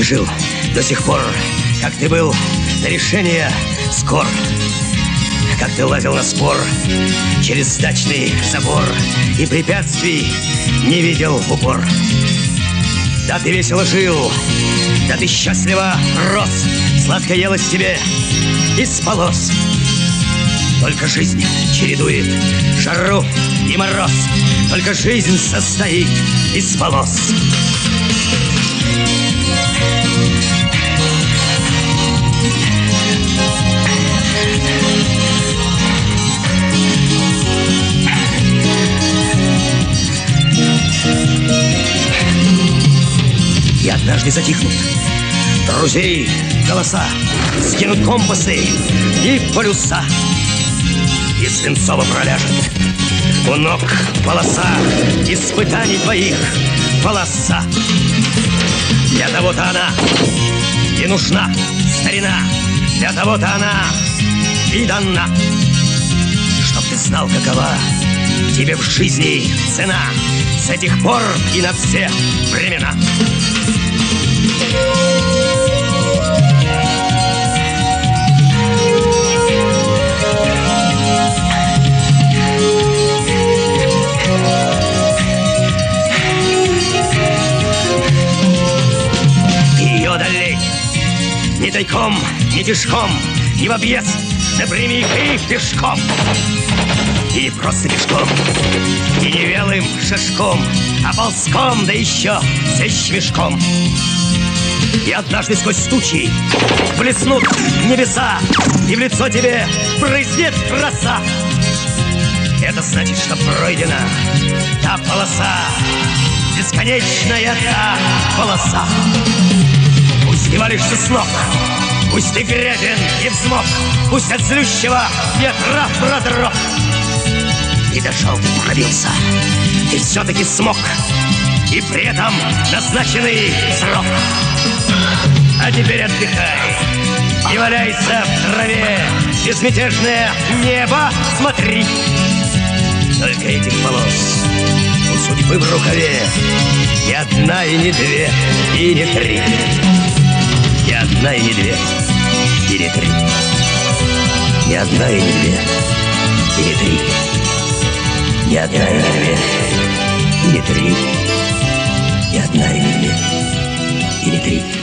ты жил до сих пор, как ты был до решения скор, как ты лазил на спор через дачный забор и препятствий не видел в упор. Да ты весело жил, да ты счастливо рос, сладко елось тебе и спалось. Только жизнь чередует жару и мороз, только жизнь состоит из полос. И однажды затихнут друзей голоса, скинут компасы и полюса, и свинцово проляжет у ног полоса испытаний твоих, полоса. Для того-то она и нужна, старина, для того-то она и дана, чтоб ты знал, какова тебе в жизни цена с этих пор и на все времена. Ты ее одолей ни тайком, ни пешком, ни в объезд, напрямик и пешком. И просто пешком, и не вялым шажком, а ползком, да еще с мешком. И однажды сквозь тучи блеснут небеса, и в лицо тебе брызнет роса. Это значит, что пройдена та полоса, бесконечная та полоса. Пусть ты валишься с ног, пусть ты грязен и взмок, пусть от злющего ветра продрог. И дошел, пробился, и все-таки смог, и при этом назначенный срок. А теперь отдыхай и валяйся в траве, безмятежное небо смотри. Только этих полос у судьбы в рукаве ни одна и не две, и не три. Ни одна и не две, и не три. Ни одна и не две, и не три. Ни одна и не две, и не три. Ни одна и не две, и не три.